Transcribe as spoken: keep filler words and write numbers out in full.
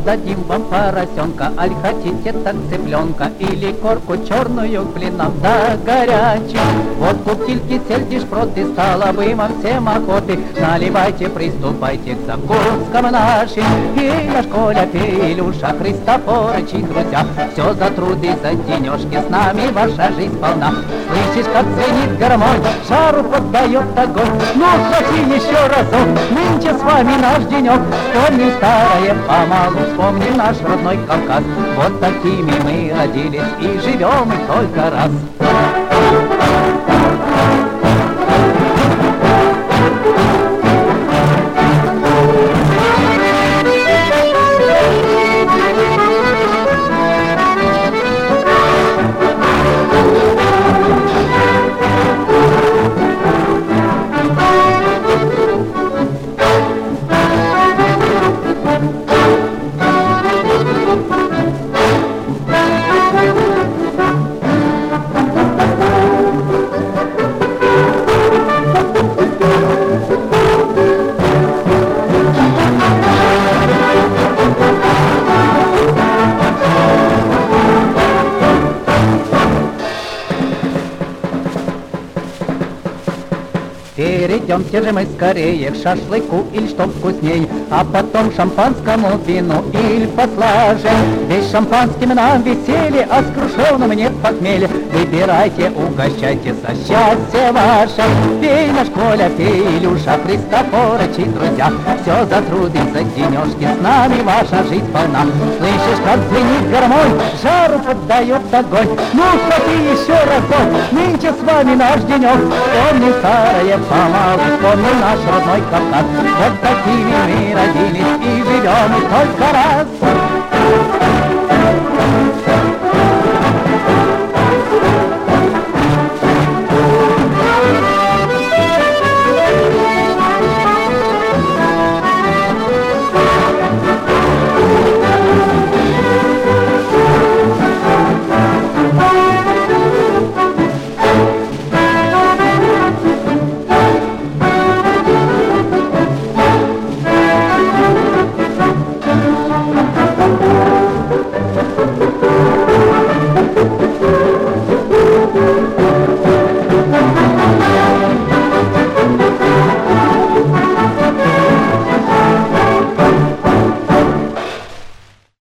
Отдадим вам поросенка, аль хотите так цыпленка, или корку черную блинов да горячий. Водку, кильки, сельдь, шпроты, стало бы вам всем охоты. Наливайте, приступайте к закускам нашим. Пей наш Коля, пей, Илюша, Христофорыч и друзья. Все за труды, за денежки, с нами ваша жизнь полна. Слышишь, как звенит гармонь, шару поддает огонь. Ну, хвати еще разок, нынче с вами наш денек. Вспомним старое помалу, вспомним наш родной Кавказ. Вот такими мы родились и живем мы только раз. Перейдемте же мы скорее к шашлыку, или что вкусней, а потом шампанскому вину, или послаже. Ведь шампанским нам веселье, а с крушеным нет похмелья. Выбирайте, угощайте со счастья ваше. Пей наш Коля, пей, Илюша, Христофорыч и друзья. Все за труды, за денежки, с нами ваша жизнь полна. Слышишь, как звенит гармонь, жару поддает огонь. Ну, хвати еще разок, нынче с вами наш денек. Помни старое помалу, вспомнил наш родной Кавказ. Вот такими мы родились и живем и только раз.